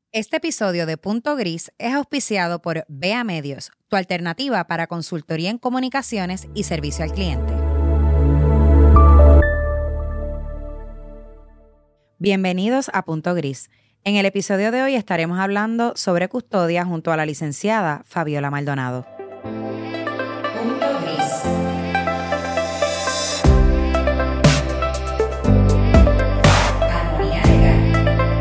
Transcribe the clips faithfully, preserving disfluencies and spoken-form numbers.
Este episodio de Punto Gris es auspiciado por Vea Medios, tu alternativa para consultoría en comunicaciones y servicio al cliente. Bienvenidos a Punto Gris. En el episodio de hoy estaremos hablando sobre custodia junto a la licenciada Fabiola Maldonado. Punto Gris. Armonía legal.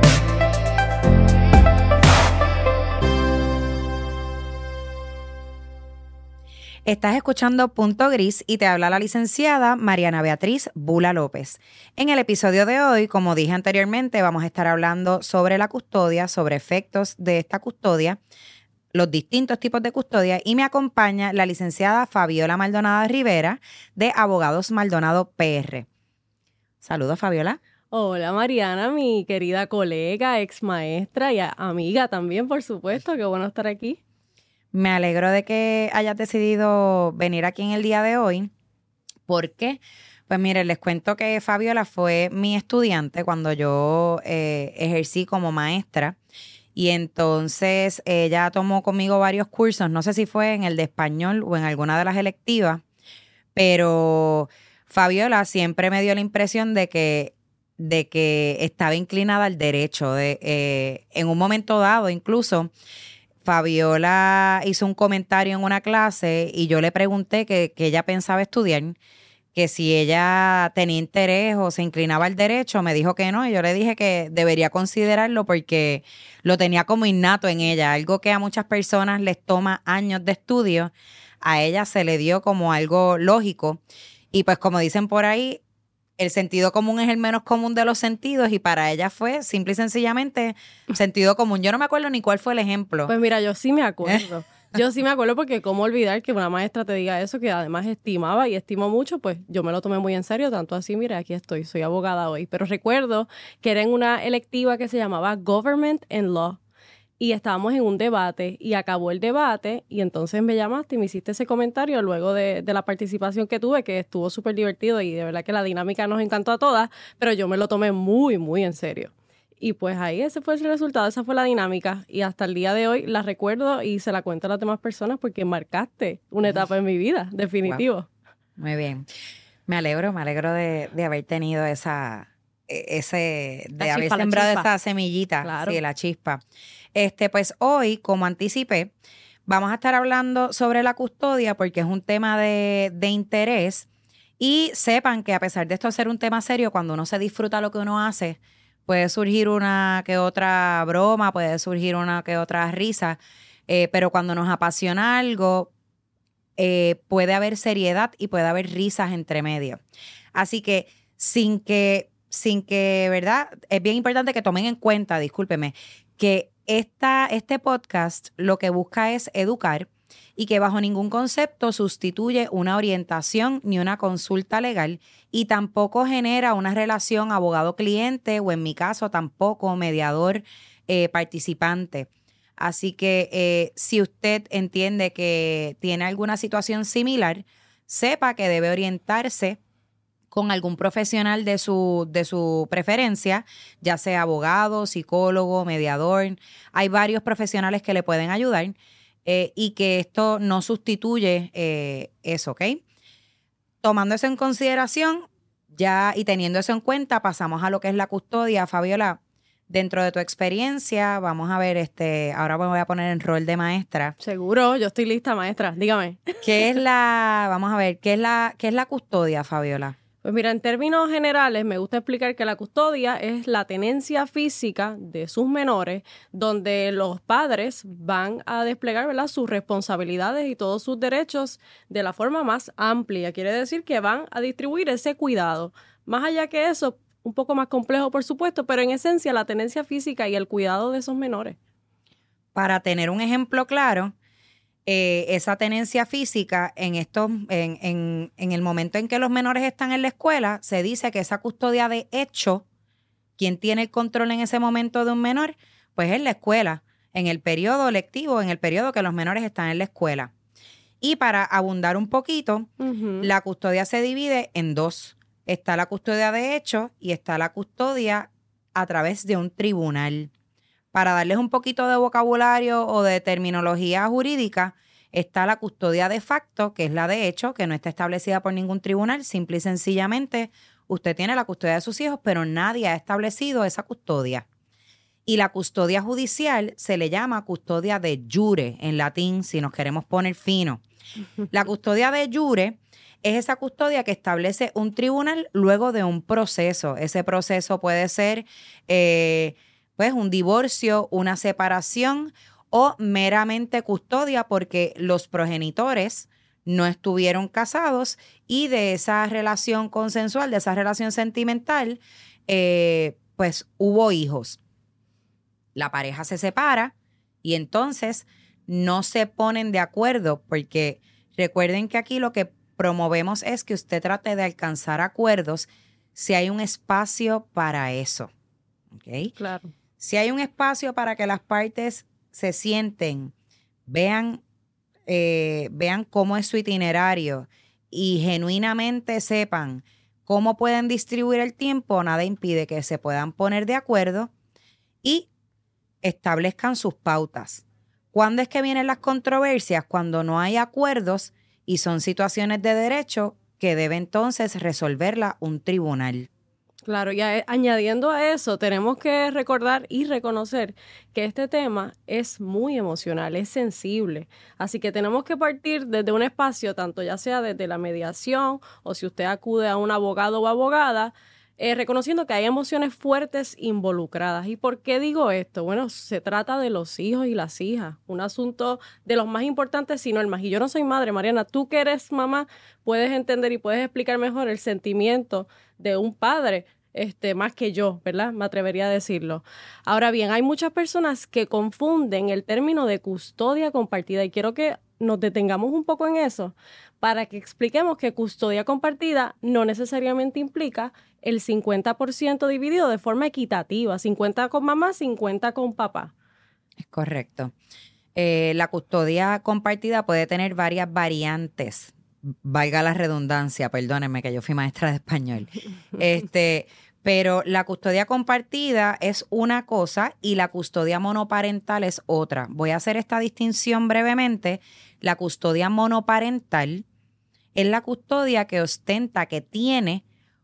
Estás escuchando Punto Gris y te habla la licenciada Mariana Beatriz Bula López. En el episodio de hoy, como dije anteriormente, vamos a estar hablando sobre la custodia, sobre efectos de esta custodia, los distintos tipos de custodia, y me acompaña la licenciada Fabiola Maldonado Rivera de Abogados Maldonado P R. Saludos, Fabiola. Hola Mariana, mi querida colega, ex maestra y amiga también, por supuesto. Qué bueno estar aquí. Me alegro de que hayas decidido venir aquí en el día de hoy. ¿Por qué? Pues miren, les cuento que Fabiola fue mi estudiante cuando yo eh, ejercí como maestra. Y entonces ella tomó conmigo varios cursos. No sé si fue en el de español o en alguna de las electivas. Pero Fabiola siempre me dio la impresión de que, de que estaba inclinada al derecho. De, eh, en un momento dado incluso, Fabiola hizo un comentario en una clase y yo le pregunté que, que ella pensaba estudiar, que si ella tenía interés o se inclinaba al derecho. Me dijo que no, y yo le dije que debería considerarlo porque lo tenía como innato en ella, algo que a muchas personas les toma años de estudio, a ella se le dio como algo lógico. Y pues como dicen por ahí, el sentido común es el menos común de los sentidos, y para ella fue simple y sencillamente sentido común. Yo no me acuerdo ni cuál fue el ejemplo. Pues mira, yo sí me acuerdo. Yo sí me acuerdo porque cómo olvidar que una maestra te diga eso, que además estimaba y estimo mucho, pues yo me lo tomé muy en serio, tanto así, mira, aquí estoy, soy abogada hoy. Pero recuerdo que era en una electiva que se llamaba Government and Law. Y estábamos en un debate y acabó el debate y entonces me llamaste y me hiciste ese comentario luego de, de la participación que tuve, que estuvo súper divertido y de verdad que la dinámica nos encantó a todas, pero yo me lo tomé muy, muy en serio. Y pues ahí ese fue el resultado, esa fue la dinámica y hasta el día de hoy la recuerdo y se la cuento a las demás personas porque marcaste una etapa en mi vida, definitivo. Wow. Muy bien. Me alegro, me alegro de, de haber tenido esa, ese, de La haber chispa, la sembrado chispa. esa semillita, Claro. sí, la chispa. Este, pues hoy, como anticipé, vamos a estar hablando sobre la custodia porque es un tema de, de interés, y sepan que a pesar de esto ser un tema serio, cuando uno se disfruta lo que uno hace, puede surgir una que otra broma, puede surgir una que otra risa, eh, pero cuando nos apasiona algo, eh, puede haber seriedad y puede haber risas entre medio. Así que sin que, sin que, ¿verdad? Es bien importante que tomen en cuenta, discúlpeme, que esta, este podcast lo que busca es educar y que bajo ningún concepto sustituye una orientación ni una consulta legal, y tampoco genera una relación abogado-cliente o, en mi caso, tampoco mediador eh, participante. Así que eh, si usted entiende que tiene alguna situación similar, sepa que debe orientarse con algún profesional de su, de su preferencia, ya sea abogado, psicólogo, mediador. Hay varios profesionales que le pueden ayudar, eh, y que esto no sustituye eh, eso, ¿ok? Tomando eso en consideración ya y teniendo eso en cuenta, pasamos a lo que es la custodia. Fabiola, dentro de tu experiencia, vamos a ver, este, ahora me voy a poner en rol de maestra. Seguro, yo estoy lista, maestra, dígame. ¿Qué es la, vamos a ver, qué es la, qué es la custodia, Fabiola? Pues mira, en términos generales me gusta explicar que la custodia es la tenencia física de sus menores, donde los padres van a desplegar, ¿verdad?, sus responsabilidades y todos sus derechos de la forma más amplia. Quiere decir que van a distribuir ese cuidado. Más allá que eso, un poco más complejo, por supuesto, pero en esencia la tenencia física y el cuidado de esos menores. Para tener un ejemplo claro, Eh, esa tenencia física en estos, en, en, en el momento en que los menores están en la escuela, se dice que esa custodia de hecho, quien tiene el control en ese momento de un menor, pues es la escuela, en el periodo lectivo, en el periodo que los menores están en la escuela. Y para abundar un poquito, uh-huh. la custodia se divide en dos. Está la custodia de hecho y está la custodia a través de un tribunal. Para darles un poquito de vocabulario o de terminología jurídica, está la custodia de facto, que es la de hecho, que no está establecida por ningún tribunal. Simple y sencillamente, usted tiene la custodia de sus hijos, pero nadie ha establecido esa custodia. Y la custodia judicial se le llama custodia de jure, en latín, si nos queremos poner fino. La custodia de jure es esa custodia que establece un tribunal luego de un proceso. Ese proceso puede ser eh, pues un divorcio, una separación o meramente custodia porque los progenitores no estuvieron casados y de esa relación consensual, de esa relación sentimental, eh, pues hubo hijos. La pareja se separa y entonces no se ponen de acuerdo porque recuerden que aquí lo que promovemos es que usted trate de alcanzar acuerdos si hay un espacio para eso. ¿Okay? Claro. Si hay un espacio para que las partes se sienten, vean, eh, vean cómo es su itinerario y genuinamente sepan cómo pueden distribuir el tiempo, nada impide que se puedan poner de acuerdo y establezcan sus pautas. ¿Cuándo es que vienen las controversias? Cuando no hay acuerdos y son situaciones de derecho que debe entonces resolverla un tribunal. Claro, y a- añadiendo a eso, tenemos que recordar y reconocer que este tema es muy emocional, es sensible. Así que tenemos que partir desde un espacio, tanto ya sea desde la mediación o si usted acude a un abogado o abogada, eh, reconociendo que hay emociones fuertes involucradas. ¿Y por qué digo esto? Bueno, se trata de los hijos y las hijas, un asunto de los más importantes, sino el más. Y yo no soy madre, Mariana, tú que eres mamá, puedes entender y puedes explicar mejor el sentimiento de un padre. Este, más que yo, ¿verdad? Me atrevería a decirlo. Ahora bien, hay muchas personas que confunden el término de custodia compartida y quiero que nos detengamos un poco en eso para que expliquemos que custodia compartida no necesariamente implica el cincuenta por ciento dividido de forma equitativa, cincuenta con mamá, cincuenta con papá. Es correcto. Eh, la custodia compartida puede tener varias variantes. Valga la redundancia, perdónenme que yo fui maestra de español. Este, pero la custodia compartida es una cosa y la custodia monoparental es otra. Voy a hacer esta distinción brevemente. La custodia monoparental es la custodia que ostenta, que tiene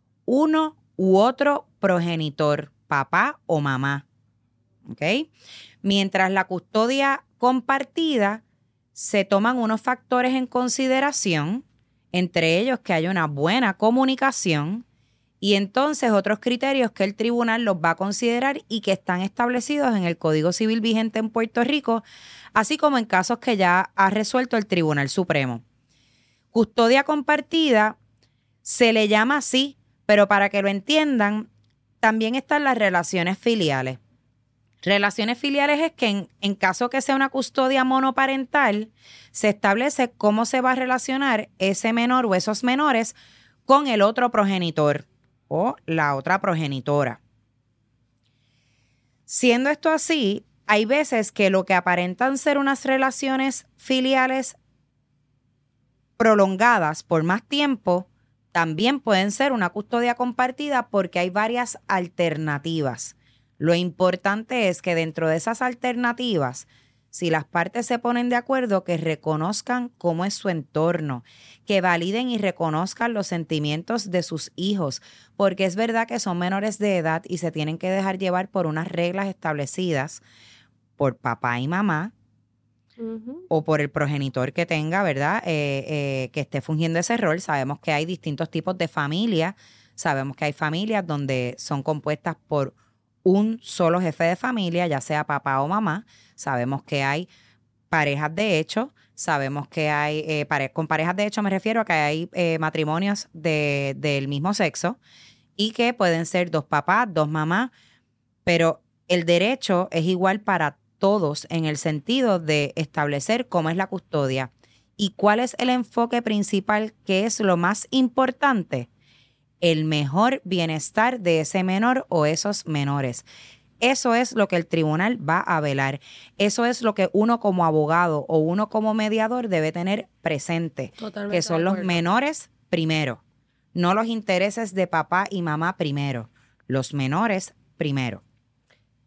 uno u otro progenitor, papá o mamá. ¿Ok? Mientras la custodia compartida se toman unos factores en consideración, entre ellos que haya una buena comunicación y entonces otros criterios que el tribunal los va a considerar y que están establecidos en el Código Civil vigente en Puerto Rico, así como en casos que ya ha resuelto el Tribunal Supremo. Custodia compartida se le llama así, pero para que lo entiendan, también están las relaciones filiales. Relaciones filiales es que en, en caso que sea una custodia monoparental, se establece cómo se va a relacionar ese menor o esos menores con el otro progenitor o la otra progenitora. Siendo esto así, hay veces que lo que aparentan ser unas relaciones filiales prolongadas por más tiempo, también pueden ser una custodia compartida porque hay varias alternativas. Lo importante es que dentro de esas alternativas, si las partes se ponen de acuerdo, que reconozcan cómo es su entorno, que validen y reconozcan los sentimientos de sus hijos, porque es verdad que son menores de edad y se tienen que dejar llevar por unas reglas establecidas por papá y mamá, uh-huh, o por el progenitor que tenga, ¿verdad? Eh, eh, que esté fungiendo ese rol. Sabemos que hay distintos tipos de familias, sabemos que hay familias donde son compuestas por un solo jefe de familia, ya sea papá o mamá. Sabemos que hay parejas de hecho, sabemos que hay, eh, pare- con parejas de hecho me refiero a que hay eh, matrimonios de, del mismo sexo y que pueden ser dos papás, dos mamás, pero el derecho es igual para todos en el sentido de establecer cómo es la custodia y cuál es el enfoque principal, que es lo más importante, el mejor bienestar de ese menor o esos menores. Eso es lo que el tribunal va a velar. Eso es lo que uno como abogado o uno como mediador debe tener presente. Totalmente que son los menores primero, no los intereses de papá y mamá primero, los menores primero.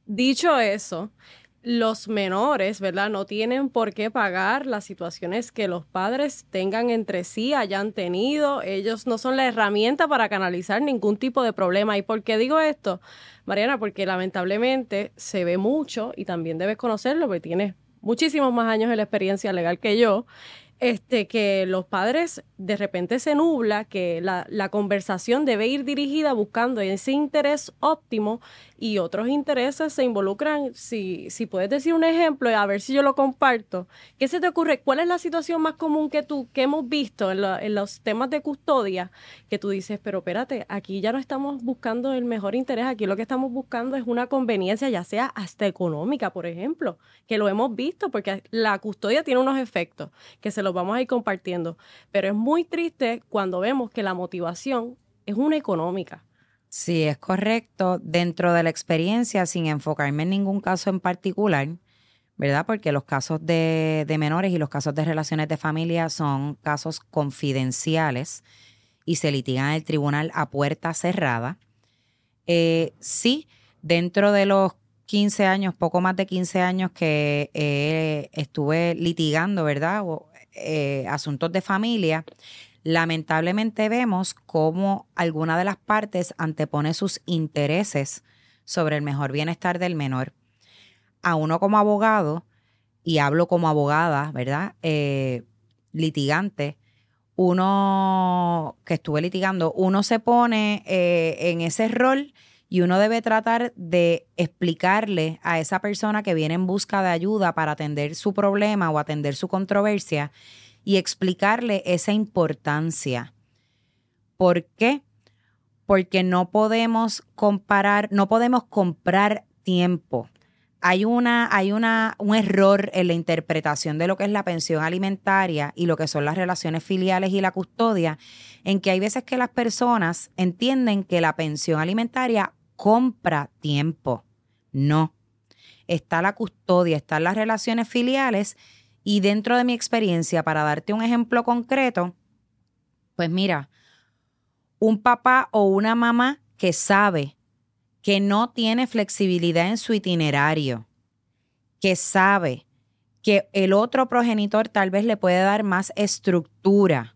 Dicho eso, los menores, ¿verdad? No tienen por qué pagar las situaciones que los padres tengan entre sí, hayan tenido. Ellos no son la herramienta para canalizar ningún tipo de problema. ¿Y por qué digo esto, Mariana? Porque lamentablemente se ve mucho, y también debes conocerlo, porque tienes muchísimos más años de la experiencia legal que yo, este, que los padres de repente se nubla, que la, la conversación debe ir dirigida buscando ese interés óptimo y otros intereses se involucran. Si, si puedes decir un ejemplo, a ver si yo lo comparto. ¿Qué se te ocurre? ¿Cuál es la situación más común que tú, que hemos visto en, la, en los temas de custodia? Que tú dices, pero espérate, aquí ya no estamos buscando el mejor interés, aquí lo que estamos buscando es una conveniencia, ya sea hasta económica, por ejemplo, que lo hemos visto, porque la custodia tiene unos efectos que se los vamos a ir compartiendo. Pero es muy triste cuando vemos que la motivación es una económica. Sí, es correcto. Dentro de la experiencia, sin enfocarme en ningún caso en particular, ¿verdad? Porque los casos de, de menores y los casos de relaciones de familia son casos confidenciales y se litigan en el tribunal a puerta cerrada. Eh, sí, dentro de los quince años, poco más de quince años que eh, estuve litigando, ¿verdad? O, eh, asuntos de familia, lamentablemente vemos cómo alguna de las partes antepone sus intereses sobre el mejor bienestar del menor. A uno como abogado, y hablo como abogada, ¿verdad? Eh, litigante, uno que estuve litigando, uno se pone eh, en ese rol y uno debe tratar de explicarle a esa persona que viene en busca de ayuda para atender su problema o atender su controversia y explicarle esa importancia. ¿Por qué? Porque no podemos comparar, no podemos comprar tiempo. Hay una, hay una, un error en la interpretación de lo que es la pensión alimentaria y lo que son las relaciones filiales y la custodia, en que hay veces que las personas entienden que la pensión alimentaria compra tiempo. No. Está la custodia, están las relaciones filiales y dentro de mi experiencia, para darte un ejemplo concreto, pues mira, un papá o una mamá que sabe que no tiene flexibilidad en su itinerario, que sabe que el otro progenitor tal vez le puede dar más estructura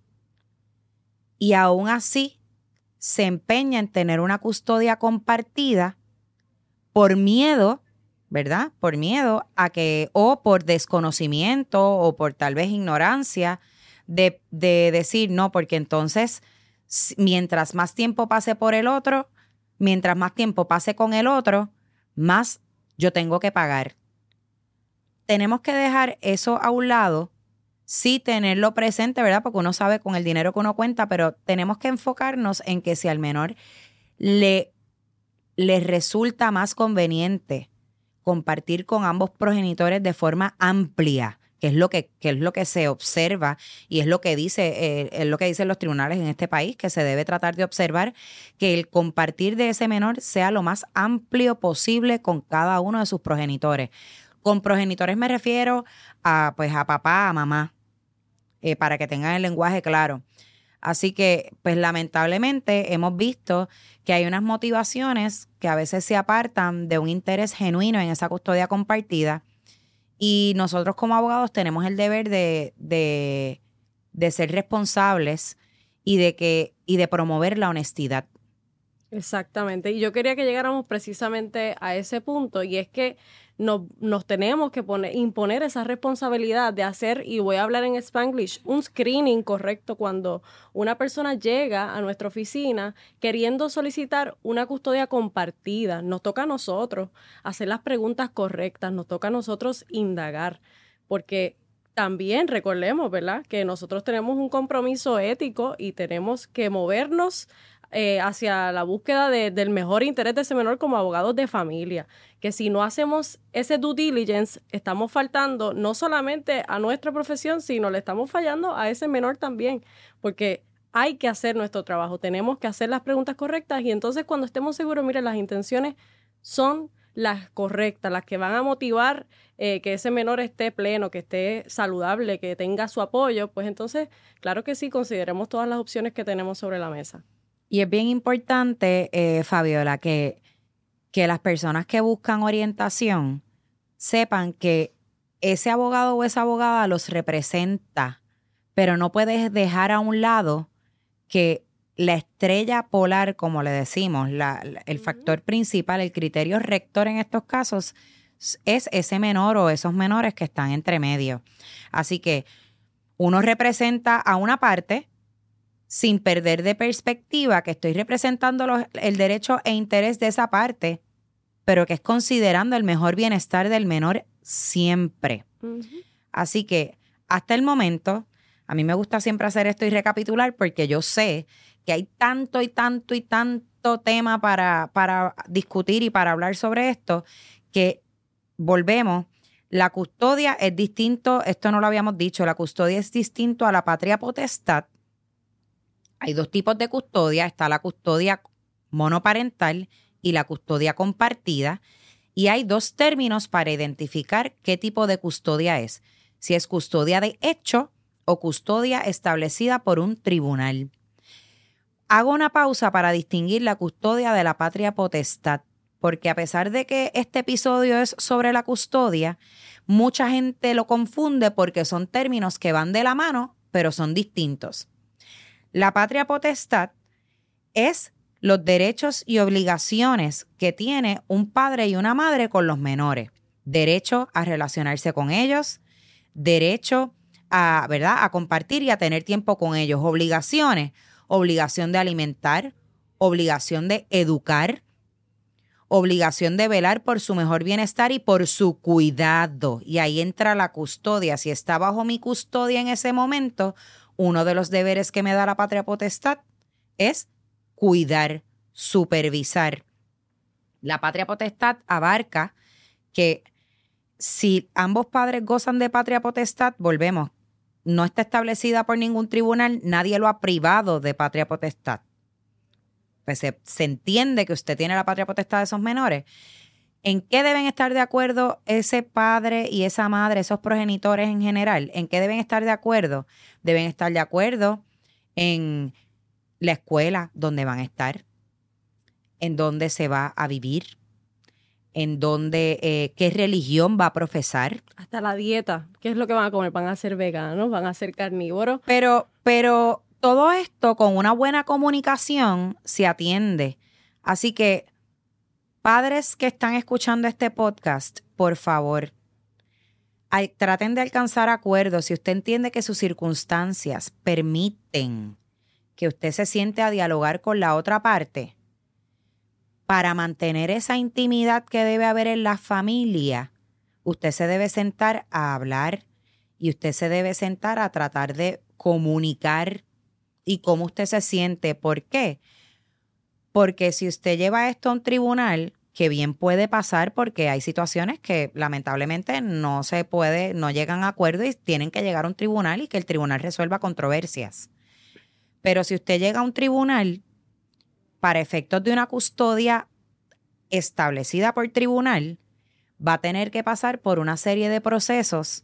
y aún así se empeña en tener una custodia compartida por miedo, ¿verdad? Por miedo a que, o por desconocimiento o por tal vez ignorancia de, de decir no, porque entonces mientras más tiempo pase por el otro, mientras más tiempo pase con el otro, más yo tengo que pagar. Tenemos que dejar eso a un lado, sí tenerlo presente, ¿verdad? Porque uno sabe con el dinero que uno cuenta, pero tenemos que enfocarnos en que si al menor le, le resulta más conveniente compartir con ambos progenitores de forma amplia, que es lo que, que es lo que se observa y es lo que dice, eh, es lo que dicen los tribunales en este país, que se debe tratar de observar que el compartir de ese menor sea lo más amplio posible con cada uno de sus progenitores. Con progenitores me refiero a, pues, a papá, a mamá, eh, para que tengan el lenguaje claro. Así que, pues lamentablemente hemos visto que hay unas motivaciones que a veces se apartan de un interés genuino en esa custodia compartida y nosotros como abogados tenemos el deber de, de, de ser responsables y de, que, y de promover la honestidad. Exactamente. Y yo quería que llegáramos precisamente a ese punto, y es que nos, nos tenemos que poner, imponer esa responsabilidad de hacer, y voy a hablar en Spanglish, un screening correcto cuando una persona llega a nuestra oficina queriendo solicitar una custodia compartida. Nos toca a nosotros hacer las preguntas correctas, nos toca a nosotros indagar, porque también recordemos, ¿verdad?, que nosotros tenemos un compromiso ético y tenemos que movernos Eh, hacia la búsqueda de, del mejor interés de ese menor como abogados de familia, que si no hacemos ese due diligence, estamos faltando no solamente a nuestra profesión, sino le estamos fallando a ese menor también, porque hay que hacer nuestro trabajo, tenemos que hacer las preguntas correctas y entonces cuando estemos seguros, mire, las intenciones son las correctas, las que van a motivar eh, que ese menor esté pleno, que esté saludable, que tenga su apoyo, pues entonces, claro que sí, consideremos todas las opciones que tenemos sobre la mesa. Y es bien importante, eh, Fabiola, que que las personas que buscan orientación sepan que ese abogado o esa abogada los representa, pero no puedes dejar a un lado que la estrella polar, como le decimos, la, la, el factor principal, el criterio rector en estos casos es ese menor o esos menores que están entre medio. Así que uno representa a una parte sin perder de perspectiva que estoy representando los, el derecho e interés de esa parte, pero que es considerando el mejor bienestar del menor siempre. Uh-huh. Así que hasta el momento, a mí me gusta siempre hacer esto y recapitular porque yo sé que hay tanto y tanto y tanto tema para, para discutir y para hablar sobre esto que volvemos. La custodia es distinto, esto no lo habíamos dicho, la custodia es distinto a la patria potestad. Hay dos tipos de custodia, está la custodia monoparental y la custodia compartida, y hay dos términos para identificar qué tipo de custodia es, si es custodia de hecho o custodia establecida por un tribunal. Hago una pausa para distinguir la custodia de la patria potestad, porque a pesar de que este episodio es sobre la custodia, mucha gente lo confunde porque son términos que van de la mano, pero son distintos. La patria potestad es los derechos y obligaciones que tiene un padre y una madre con los menores. Derecho a relacionarse con ellos, derecho a, ¿verdad?, a compartir y a tener tiempo con ellos. Obligaciones, obligación de alimentar, obligación de educar, obligación de velar por su mejor bienestar y por su cuidado. Y ahí entra la custodia. Si está bajo mi custodia en ese momento, uno de los deberes que me da la patria potestad es cuidar, supervisar. La patria potestad abarca que si ambos padres gozan de patria potestad, volvemos, no está establecida por ningún tribunal, nadie lo ha privado de patria potestad. Pues se, se entiende que usted tiene la patria potestad de esos menores. ¿En qué deben estar de acuerdo ese padre y esa madre, esos progenitores en general? ¿En qué deben estar de acuerdo? Deben estar de acuerdo en la escuela donde van a estar, en dónde se va a vivir, en dónde, eh, qué religión va a profesar. Hasta la dieta. ¿Qué es lo que van a comer? ¿Van a ser veganos? ¿Van a ser carnívoros? Pero, pero todo esto con una buena comunicación se atiende. Así que, padres que están escuchando este podcast, por favor, ay, traten de alcanzar acuerdos. Si usted entiende que sus circunstancias permiten que usted se siente a dialogar con la otra parte, para mantener esa intimidad que debe haber en la familia, usted se debe sentar a hablar y usted se debe sentar a tratar de comunicar y cómo usted se siente. ¿Por qué? Porque si usted lleva esto a un tribunal, que bien puede pasar porque hay situaciones que lamentablemente no se puede, no llegan a acuerdo y tienen que llegar a un tribunal y que el tribunal resuelva controversias. Pero si usted llega a un tribunal para efectos de una custodia establecida por tribunal, va a tener que pasar por una serie de procesos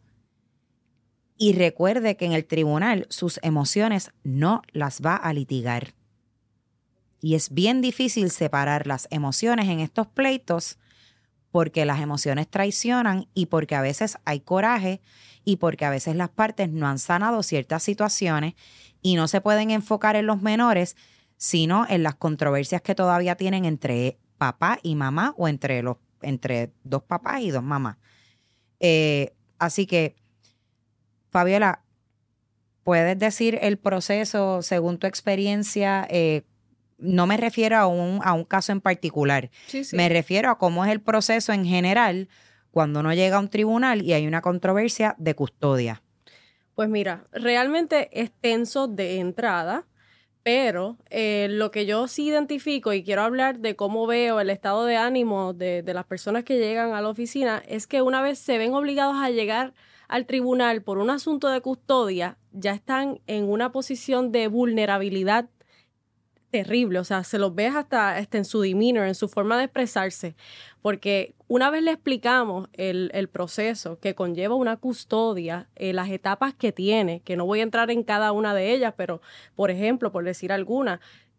y recuerde que en el tribunal sus emociones no las va a litigar. Y es bien difícil separar las emociones en estos pleitos porque las emociones traicionan y porque a veces hay coraje y porque a veces las partes no han sanado ciertas situaciones y no se pueden enfocar en los menores, sino en las controversias que todavía tienen entre papá y mamá o entre, los, entre dos papás y dos mamás. Eh, así que, Fabiola, ¿puedes decir el proceso según tu experiencia? Eh, no me refiero a un, a un caso en particular. Sí, sí. Me refiero a cómo es el proceso en general cuando uno llega a un tribunal y hay una controversia de custodia. Pues mira, realmente es tenso de entrada, pero eh, lo que yo sí identifico y quiero hablar de cómo veo el estado de ánimo de, de las personas que llegan a la oficina es que una vez se ven obligados a llegar al tribunal por un asunto de custodia, ya están en una posición de vulnerabilidad terrible, o sea, se los ves hasta, hasta en su demeanor, en su forma de expresarse, porque una vez le explicamos el, el proceso que conlleva una custodia, eh, las etapas que tiene, que no voy a entrar en cada una de ellas, pero, por ejemplo, por decir alguna,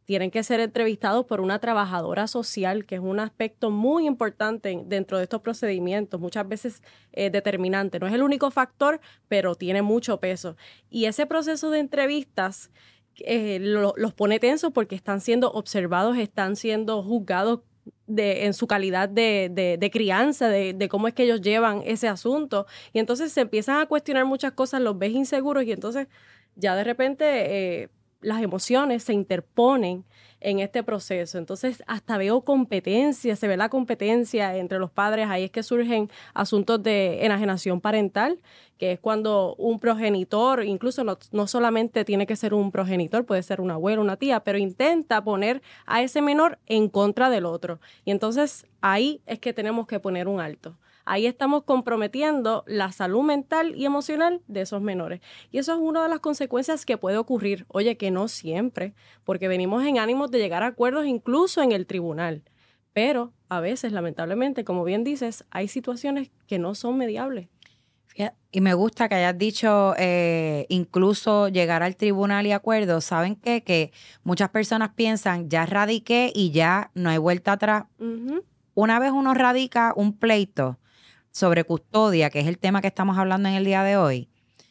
tienen que ser entrevistados por una trabajadora social, que es un aspecto muy importante dentro de estos procedimientos, muchas veces eh, determinante. No es el único factor, pero tiene mucho peso. Y ese proceso de entrevistas eh, lo, los pone tensos porque están siendo observados, están siendo juzgados De, en su calidad de, de, de crianza, de, de cómo es que ellos llevan ese asunto. Y entonces se empiezan a cuestionar muchas cosas, los ves inseguros y entonces ya de repente eh, las emociones se interponen en este proceso. Entonces hasta veo competencia, se ve la competencia entre los padres. Ahí es que surgen asuntos de enajenación parental, que es cuando un progenitor, incluso no, no solamente tiene que ser un progenitor, puede ser un abuelo, una tía, pero intenta poner a ese menor en contra del otro. Y entonces ahí es que tenemos que poner un alto. Ahí estamos comprometiendo la salud mental y emocional de esos menores. Y eso es una de las consecuencias que puede ocurrir. Oye, que no siempre, porque venimos en ánimos de llegar a acuerdos incluso en el tribunal. Pero a veces, lamentablemente, como bien dices, hay situaciones que no son mediables. Y me gusta que hayas dicho eh, incluso llegar al tribunal y acuerdos. ¿Saben qué? Que muchas personas piensan, ya radiqué y ya no hay vuelta atrás. Uh-huh. Una vez uno radica un pleito sobre custodia, que es el tema que estamos hablando en el día de hoy,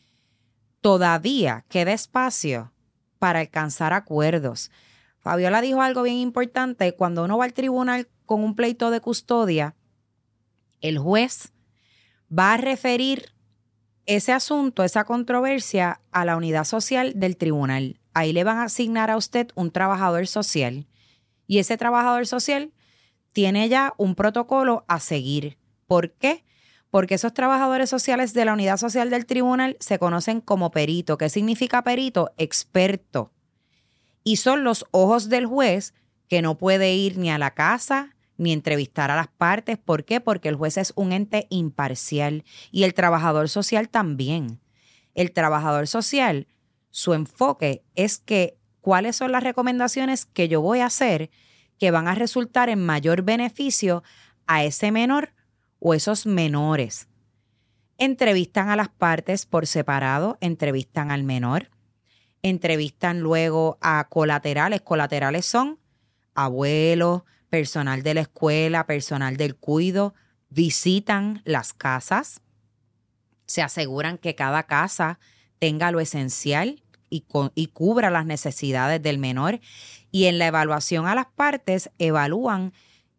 todavía queda espacio para alcanzar acuerdos. Fabiola dijo algo bien importante. Cuando uno va al tribunal con un pleito de custodia, el juez va a referir ese asunto, esa controversia, a la unidad social del tribunal. Ahí le van a asignar a usted un trabajador social y ese trabajador social tiene ya un protocolo a seguir. ¿Por qué? Porque esos trabajadores sociales de la unidad social del tribunal se conocen como perito. ¿Qué significa perito? Experto. Y son los ojos del juez, que no puede ir ni a la casa ni entrevistar a las partes. ¿Por qué? Porque el juez es un ente imparcial y el trabajador social también. El trabajador social, su enfoque es que cuáles son las recomendaciones que yo voy a hacer que van a resultar en mayor beneficio a ese menor o esos menores. Entrevistan a las partes por separado, entrevistan al menor, entrevistan luego a colaterales. Colaterales son abuelos, personal de la escuela, personal del cuido, visitan las casas, se aseguran que cada casa tenga lo esencial y, con, y cubra las necesidades del menor. Y en la evaluación a las partes, evalúan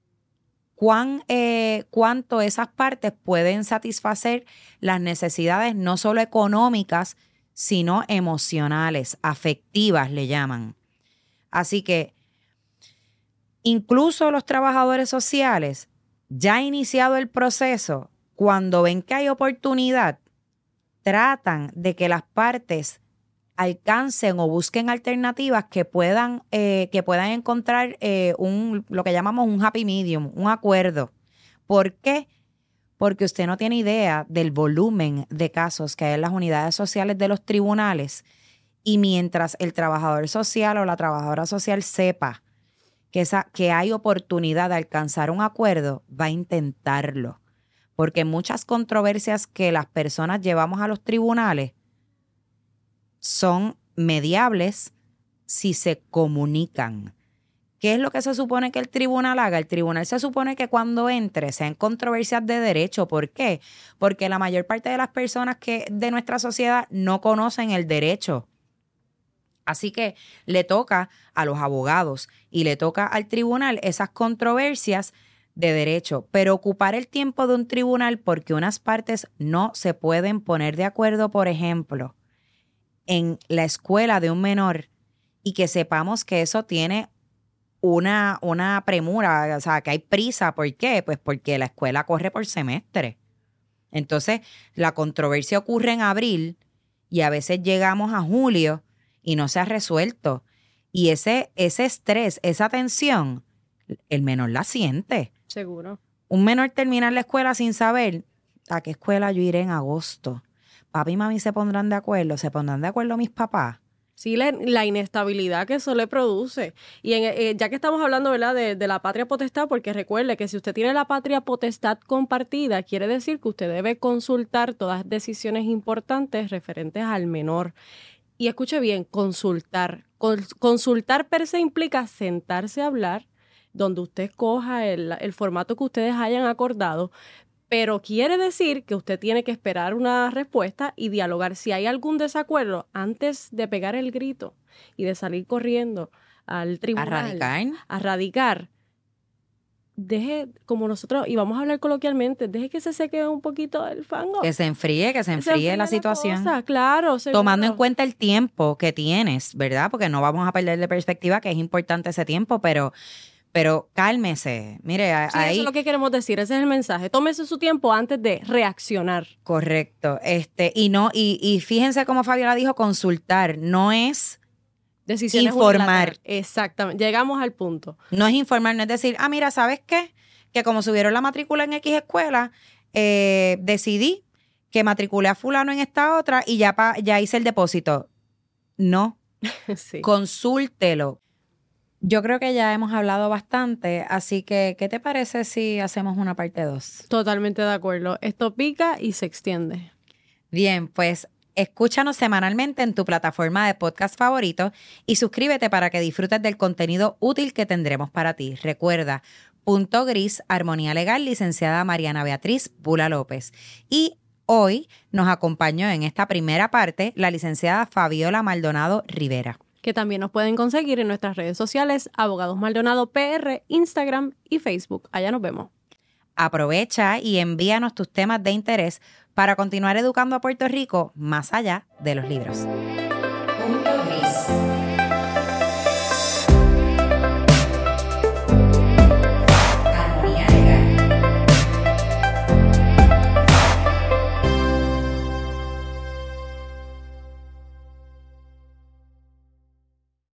cuán, eh, cuánto esas partes pueden satisfacer las necesidades no solo económicas, sino emocionales, afectivas le llaman. Así que incluso los trabajadores sociales, ya iniciado el proceso, cuando ven que hay oportunidad, tratan de que las partes alcancen o busquen alternativas que puedan, eh, que puedan encontrar eh, un, lo que llamamos un happy medium, un acuerdo. ¿Por qué? Porque usted no tiene idea del volumen de casos que hay en las unidades sociales de los tribunales, y mientras el trabajador social o la trabajadora social sepa que, esa, que hay oportunidad de alcanzar un acuerdo, va a intentarlo. Porque muchas controversias que las personas llevamos a los tribunales son mediables si se comunican. ¿Qué es lo que se supone que el tribunal haga? El tribunal se supone que cuando entre sean controversias de derecho. ¿Por qué? Porque la mayor parte de las personas que de nuestra sociedad no conocen el derecho. Así que le toca a los abogados y le toca al tribunal esas controversias de derecho, pero ocupar el tiempo de un tribunal porque unas partes no se pueden poner de acuerdo, por ejemplo, en la escuela de un menor, y que sepamos que eso tiene una, una premura, o sea, que hay prisa. ¿Por qué? Pues porque la escuela corre por semestre. Entonces, la controversia ocurre en abril y a veces llegamos a julio y no se ha resuelto. Y ese, ese estrés, esa tensión, el menor la siente. Seguro. Un menor termina la escuela sin saber a qué escuela yo iré en agosto. Papi y mami se pondrán de acuerdo, se pondrán de acuerdo mis papás. Sí, la, la inestabilidad que eso le produce. Y en, eh, ya que estamos hablando, ¿verdad?, de, de la patria potestad, porque recuerde que si usted tiene la patria potestad compartida, quiere decir que usted debe consultar todas decisiones importantes referentes al menor. Y escuche bien, consultar. Cons- consultar per se implica sentarse a hablar, donde usted escoja el, el formato que ustedes hayan acordado, pero quiere decir que usted tiene que esperar una respuesta y dialogar. Si hay algún desacuerdo, antes de pegar el grito y de salir corriendo al tribunal, A radicar. a radicar, deje, como nosotros, y vamos a hablar coloquialmente, deje que se seque un poquito el fango. Que se enfríe, que se Que se enfríe enfríe la situación. cosa, claro, seguro. Tomando en cuenta el tiempo que tienes, ¿verdad? Porque no vamos a perder de perspectiva que es importante ese tiempo, pero, pero cálmese. Mire, a- Sí, ahí... eso es lo que queremos decir, ese es el mensaje. Tómese su tiempo antes de reaccionar. Correcto. Este, y no, y, y fíjense como Fabiola dijo, consultar no es, Decisiones Informar. unilaterales. Exactamente, llegamos al punto. no es informar, no es decir, ah, mira, ¿sabes qué? Que como subieron la matrícula en X escuela, eh, decidí que matriculé a fulano en esta otra y ya, pa, ya hice el depósito. No, Sí. consúltelo. Yo creo que ya hemos hablado bastante, así que, ¿qué te parece si hacemos una parte dos? Totalmente de acuerdo. Esto pica y se extiende. Bien, pues escúchanos semanalmente en tu plataforma de podcast favorito y suscríbete para que disfrutes del contenido útil que tendremos para ti. Recuerda, Punto Gris, Armonía Legal, licenciada Mariana Beatriz Bula López. Y hoy nos acompañó en esta primera parte la licenciada Fabiola Maldonado Rivera. Que también nos pueden conseguir en nuestras redes sociales, Abogados Maldonado P R, Instagram y Facebook. Allá nos vemos. Aprovecha y envíanos tus temas de interés para continuar educando a Puerto Rico más allá de los libros.